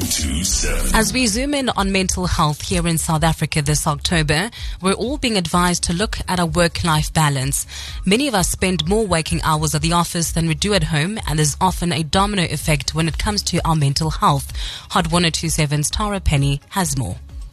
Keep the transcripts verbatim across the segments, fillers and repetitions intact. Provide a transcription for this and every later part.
two seven. As we zoom in on mental health here in South Africa this October, we're all being advised to look at our work-life balance. Many of us spend more waking hours at the office than we do at home, and there's often a domino effect when it comes to our mental health. Hot one oh two seven's Tara Penny has more.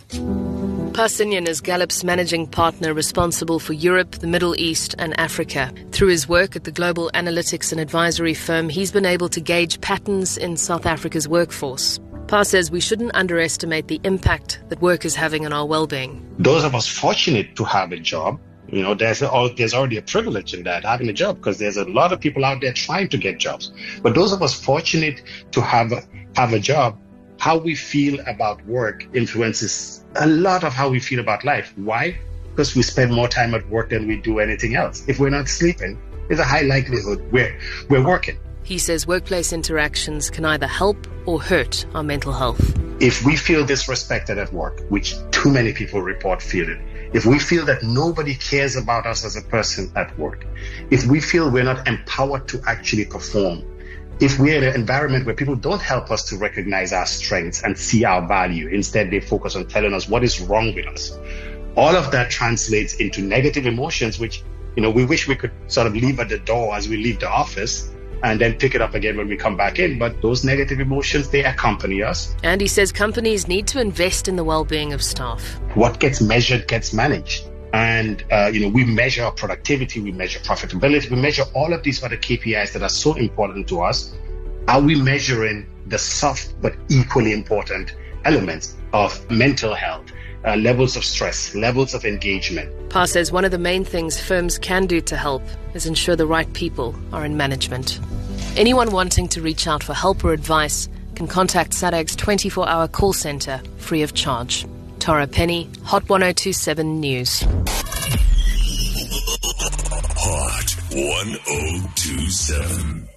Parsinyan is Gallup's managing partner responsible for Europe, the Middle East and Africa. Through his work at the global analytics and advisory firm, he's been able to gauge patterns in South Africa's workforce. Par says we shouldn't underestimate the impact that work is having on our well-being. Those of us fortunate to have a job, you know, there's, a, there's already a privilege in that, having a job, because there's a lot of people out there trying to get jobs. But those of us fortunate to have a, have a job, how we feel about work influences a lot of how we feel about life. Why? Because we spend more time at work than we do anything else. If we're not sleeping, there's a high likelihood we're, we're working. He says workplace interactions can either help or hurt our mental health. If we feel disrespected at work, which too many people report feeling, if we feel that nobody cares about us as a person at work, if we feel we're not empowered to actually perform, if we're in an environment where people don't help us to recognize our strengths and see our value, instead they focus on telling us what is wrong with us, all of that translates into negative emotions, which, you know, we wish we could sort of leave at the door as we leave the office and then pick it up again when we come back in. But those negative emotions, they accompany us. And he says companies need to invest in the well-being of staff. What gets measured gets managed. And, uh, you know, we measure our productivity, we measure profitability, we measure all of these other K P Is that are so important to us. Are we measuring the soft but equally important elements of mental health, uh, levels of stress, levels of engagement? Par says one of the main things firms can do to help is ensure the right people are in management. Anyone wanting to reach out for help or advice can contact SADAG's twenty-four hour call centre free of charge. Tara Penny, Hot one oh two seven News. Hot one oh two seven.